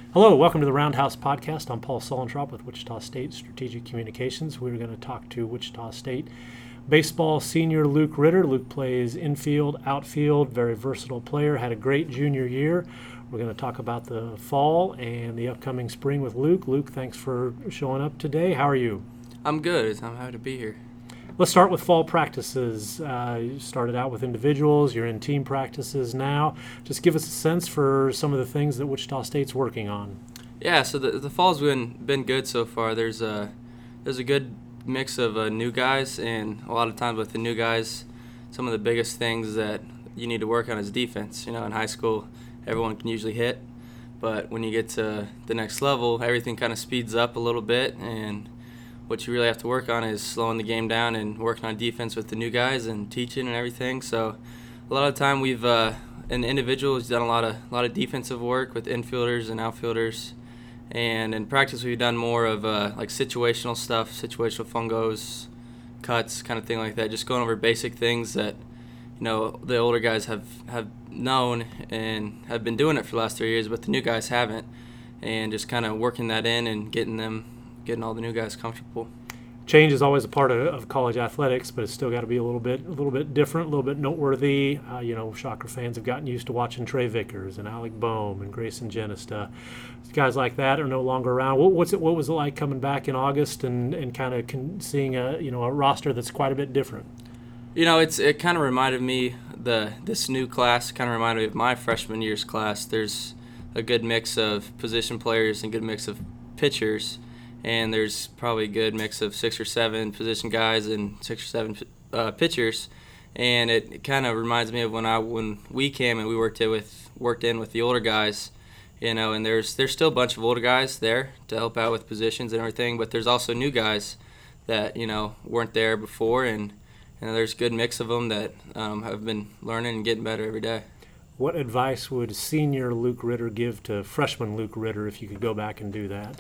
Hello, welcome to the Roundhouse Podcast. I'm Paul Sullentrop with Wichita State Strategic Communications. We're going to talk to Wichita State baseball senior Luke Ritter. Luke plays infield, outfield, very versatile player, had a great junior year. We're going to talk about the fall and the upcoming spring with Luke. Luke, thanks for showing up today. How are you? I'm good. I'm happy to be here. Let's start with fall practices. You started out with individuals. You're in team practices now. Just give us a sense for some of the things that Wichita State's working on. Yeah, so the fall's been good so far. There's a good mix of new guys, and a lot of times with the new guys, some of the biggest things that you need to work on is defense. You know, in high school, everyone can usually hit, but when you get to the next level, everything kind of speeds up a little bit, and what you really have to work on is slowing the game down and working on defense with the new guys and teaching and everything. So a lot of the time we've in the individuals done a lot of defensive work with infielders and outfielders, and in practice we've done more of like situational stuff, situational fungos, cuts, kind of thing like that. Just going over basic things that the older guys have known and have been doing it for the last 3 years, but the new guys haven't, and just kind of working that in and getting all the new guys comfortable. Change is always a part of college athletics, but it's still got to be a little bit different, a little bit noteworthy. Shocker fans have gotten used to watching Trey Vickers and Alec Boehm and Grayson Genista. Guys like that are no longer around. What was it like coming back in August and kind of seeing a roster that's quite a bit different? It kind of reminded me, this new class kind of reminded me of my freshman year's class. There's a good mix of position players and good mix of pitchers, and there's probably a good mix of 6 or 7 position guys and 6 or 7 pitchers, and it kind of reminds me of when we came and we worked in with the older guys, and there's still a bunch of older guys there to help out with positions and everything, but there's also new guys that weren't there before, and there's a good mix of them that have been learning and getting better every day. What advice would senior Luke Ritter give to freshman Luke Ritter if you could go back and do that?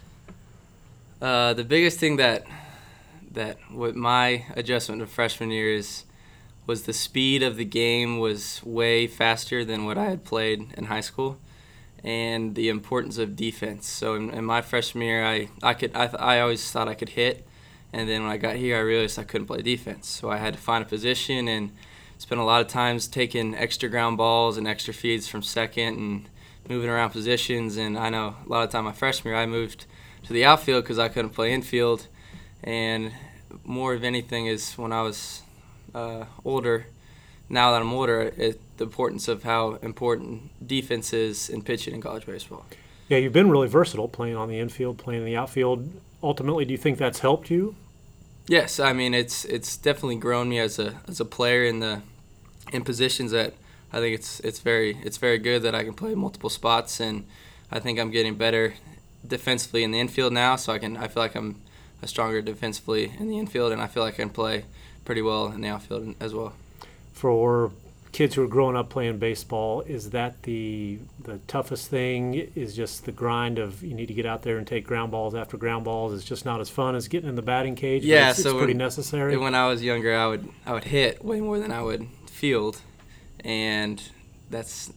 The biggest thing that with my adjustment to freshman year was the speed of the game was way faster than what I had played in high school, and the importance of defense. So in my freshman year, I always thought I could hit, and then when I got here, I realized I couldn't play defense. So I had to find a position and spend a lot of times taking extra ground balls and extra feeds from second and moving around positions. And I know a lot of time my freshman year, I moved to the outfield because I couldn't play infield, and more of anything is when I was older. Now that I'm older, the importance of how important defense is in pitching in college baseball. Yeah, you've been really versatile, playing on the infield, playing in the outfield. Ultimately, do you think that's helped you? Yes, I mean it's definitely grown me as a player in positions that I think it's very good that I can play multiple spots, and I think I'm getting better defensively in the infield now, so I feel like I'm stronger defensively in the infield, and I feel like I can play pretty well in the outfield as well. For kids who are growing up playing baseball, is that the toughest thing? Is just the grind of you need to get out there and take ground balls after ground balls? It's just not as fun as getting in the batting cage. Yeah, it's pretty necessary. When I was younger, I would hit way more than I would field, and that's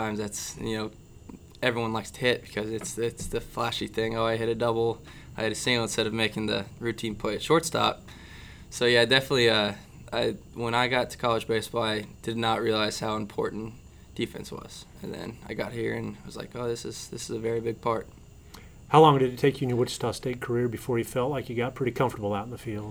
everyone likes to hit because it's the flashy thing. Oh, I hit a double, I hit a single instead of making the routine play at shortstop. So yeah, definitely. When I got to college baseball, I did not realize how important defense was, and then I got here and was like, oh, this is a very big part. How long did it take you in your Wichita State career before you felt like you got pretty comfortable out in the field?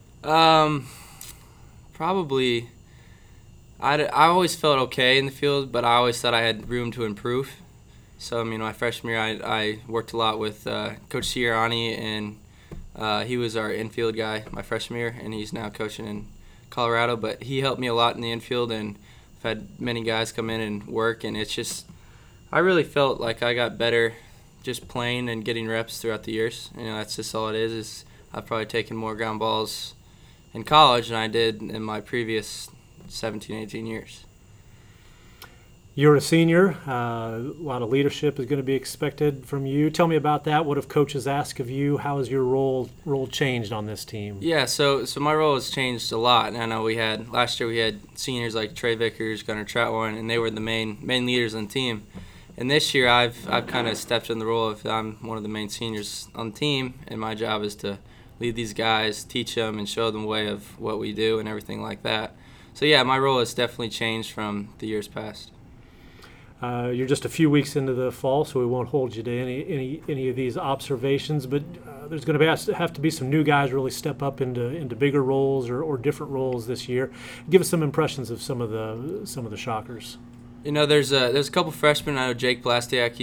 Probably. I always felt okay in the field, but I always thought I had room to improve. So, my freshman year, I worked a lot with Coach Sirianni, and he was our infield guy my freshman year, and he's now coaching in Colorado. But he helped me a lot in the infield, and I've had many guys come in and work, and it's just I really felt like I got better just playing and getting reps throughout the years. That's just all it is I've probably taken more ground balls in college than I did in my previous 17, 18 years. You're a senior. A lot of leadership is going to be expected from you. Tell me about that. What have coaches asked of you? How has your role changed on this team? Yeah, so my role has changed a lot. And I know last year we had seniors like Trey Vickers, Gunnar Troutwine, and they were the main leaders on the team. And this year I've kind of stepped in the role of I'm one of the main seniors on the team, and my job is to lead these guys, teach them, and show them the way of what we do and everything like that. So yeah, my role has definitely changed from the years past. You're just a few weeks into the fall, so we won't hold you to any of these observations. But there's going to have to be some new guys really step up into bigger roles or different roles this year. Give us some impressions of some of the shockers. You know, there's a couple freshmen. I know Jake Blastiak.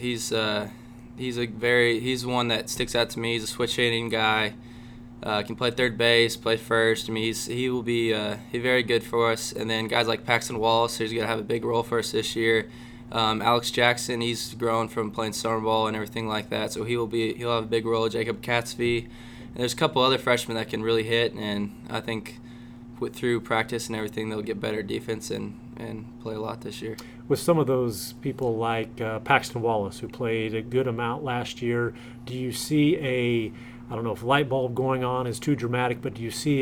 He's one that sticks out to me. He's a switch hitting guy. Can play third base, play first. I mean, he will be very good for us. And then guys like Paxton Wallace, who's going to have a big role for us this year. Alex Jackson, he's grown from playing summer ball and everything like that, so he'll have a big role. Jacob Catsby, and there's a couple other freshmen that can really hit, and I think through practice and everything, they'll get better defense and play a lot this year. With some of those people like Paxton Wallace, who played a good amount last year, do you see I don't know if light bulb going on is too dramatic, but do you see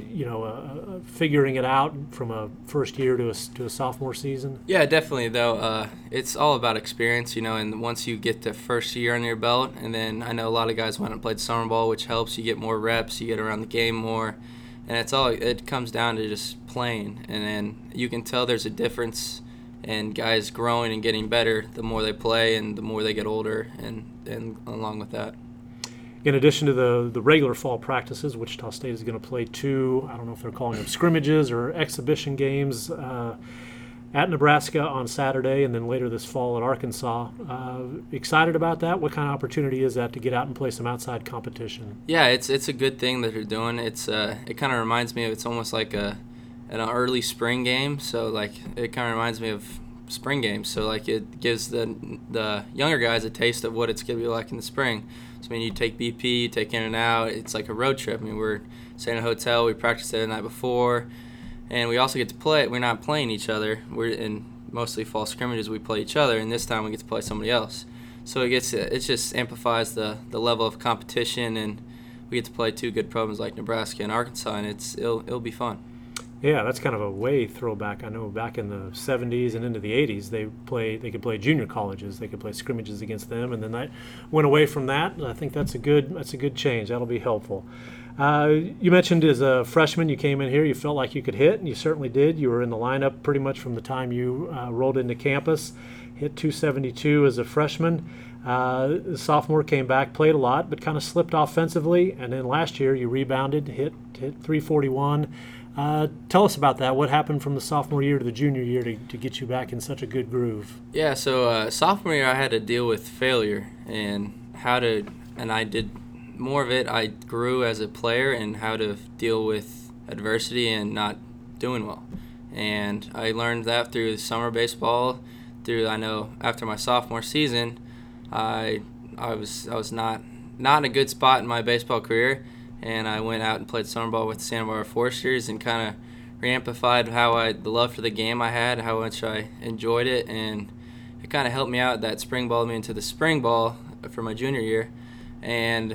figuring it out from a first year to a sophomore season? Yeah, definitely. Though it's all about experience, and once you get the first year under your belt, and then I know a lot of guys went and played summer ball, which helps you get more reps, you get around the game more, and it comes down to just playing, and then you can tell there's a difference in guys growing and getting better the more they play and the more they get older, and along with that. In addition to the regular fall practices, Wichita State is going to play 2, I don't know if they're calling them scrimmages or exhibition games at Nebraska on Saturday and then later this fall at Arkansas. Excited about that? What kind of opportunity is that to get out and play some outside competition? Yeah, it's a good thing that they're doing. It kind of reminds me of, it's almost like an early spring game. So like it kind of reminds me of spring games. So like it gives the younger guys a taste of what it's going to be like in the spring. So, I mean, you take BP, you take in and out. It's like a road trip. I mean, we're staying in a hotel. We practice there the night before. And we also get to play. We're not playing each other. We're in mostly fall scrimmages. We play each other. And this time we get to play somebody else. So it just amplifies the level of competition. And we get to play 2 good programs like Nebraska and Arkansas. And it'll be fun. Yeah, that's kind of a way throwback. I know back in the 70s and into the 80s, they could play junior colleges. They could play scrimmages against them, and then that went away from that. And I think that's a good change. That'll be helpful. You mentioned as a freshman, you came in here, you felt like you could hit, and you certainly did. You were in the lineup pretty much from the time you rolled into campus. Hit 272 as a freshman. The sophomore came back, played a lot, but kind of slipped offensively. And then last year, you rebounded, hit 341. Tell us about that. What happened from the sophomore year to the junior year to get you back in such a good groove? Yeah, so sophomore year I had to deal with failure and I did more of it. I grew as a player and how to deal with adversity and not doing well. And I learned that through summer baseball. I know after my sophomore season, I was not in a good spot in my baseball career. And I went out and played summer ball with the Santa Barbara Foresters and kind of re-amplified the love for the game I had, how much I enjoyed it, and it kind of helped me out. That spring balled me into the spring ball for my junior year, and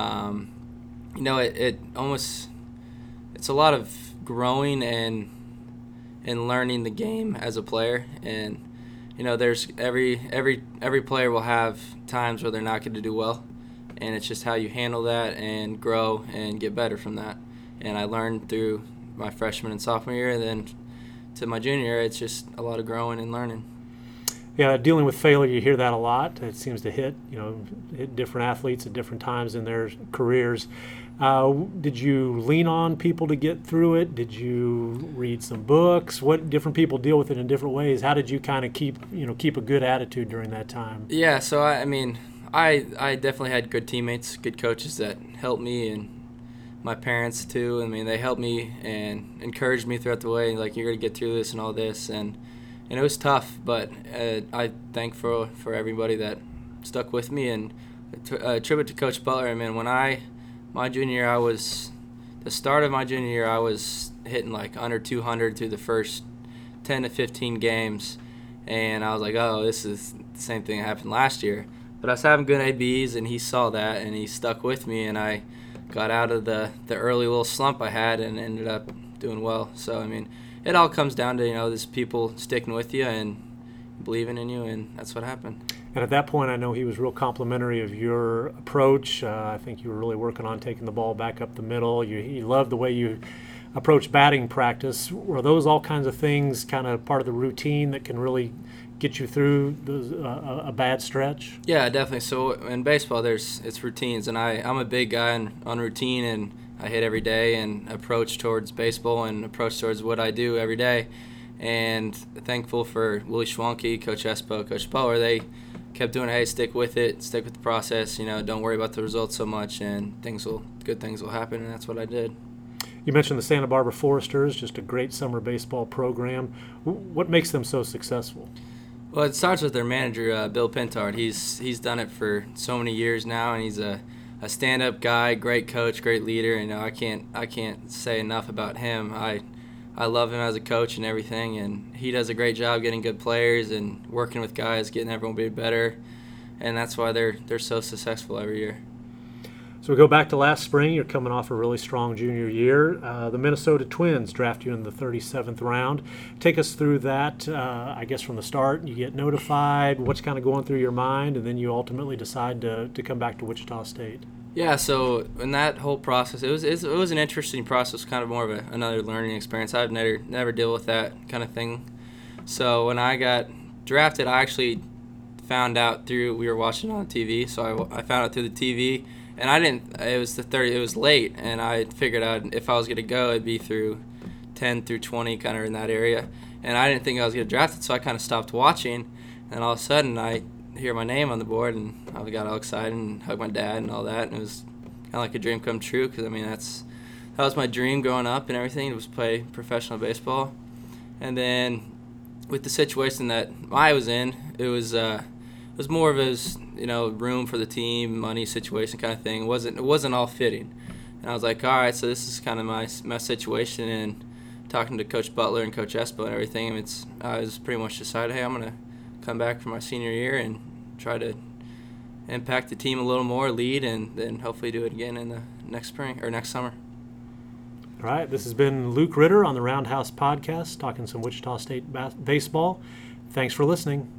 it's a lot of growing and learning the game as a player, and there's every player will have times where they're not going to do well. And it's just how you handle that and grow and get better from that. And I learned through my freshman and sophomore year, and then to my junior year, it's just a lot of growing and learning. Yeah, dealing with failure, you hear that a lot. It seems to hit different athletes at different times in their careers. Did you lean on people to get through it? Did you read some books? What different people deal with it in different ways? How did you kind of keep a good attitude during that time? Yeah, so I definitely had good teammates, good coaches that helped me, and my parents too. I mean, they helped me and encouraged me throughout the way, like, you're going to get through this and all this. And it was tough, but I thank for everybody that stuck with me. And attribute to Coach Butler. I mean, when my junior year, the start of my junior year, I was hitting like under 200 through the first 10 to 15 games. And I was like, oh, this is the same thing that happened last year. But I was having good ABs, and he saw that, and he stuck with me, and I got out of the early little slump I had and ended up doing well. So, I mean, it all comes down to, there's people sticking with you, and, believing in you, and that's what happened. And at that point, I know he was real complimentary of your approach. I think you were really working on taking the ball back up the middle. He loved the way you approach batting practice. Were those all kinds of things kind of part of the routine that can really get you through a bad stretch? Yeah, definitely. So in baseball, it's routines, and I'm a big guy on routine, and I hit every day and approach towards baseball and approach towards what I do every day. And thankful for Willie Schwanke, Coach Espo, Coach Butler. They kept doing, hey, stick with it, stick with the process. Don't worry about the results so much, and good things will happen. And that's what I did. You mentioned the Santa Barbara Foresters, just a great summer baseball program. What makes them so successful? Well, it starts with their manager, Bill Pintard. He's done it for so many years now, and he's a stand-up guy, great coach, great leader. I can't say enough about him. I love him as a coach and everything, and he does a great job getting good players and working with guys, getting everyone to be better, and that's why they're so successful every year. So we go back to last spring. You're coming off a really strong junior year. The Minnesota Twins draft you in the 37th round. Take us through that, I guess, from the start. You get notified, what's kind of going through your mind, and then you ultimately decide to come back to Wichita State. Yeah, so in that whole process, it was an interesting process, kind of more of another learning experience. I've never dealt with that kind of thing. So when I got drafted, I actually found out we were watching on TV, so I found out through the TV, and it was late, and I figured out if I was going to go, it'd be through 10 through 20, kind of in that area, and I didn't think I was going to get drafted, so I kind of stopped watching, and all of a sudden I hear my name on the board, and I got all excited and hugged my dad and all that, and it was kind of like a dream come true, because that was my dream growing up and everything, was play professional baseball. And then with the situation that I was in, it was more of room for the team, money situation kind of thing. It wasn't all fitting, and I was like, all right, so this is kind of my situation. And talking to Coach Butler and Coach Espo and everything, I was pretty much decided, hey, I'm gonna come back for my senior year and try to impact the team a little more, lead, and then hopefully do it again in the next spring or next summer. All right, this has been Luke Ritter on the Roundhouse Podcast, talking some Wichita State baseball. Thanks for listening.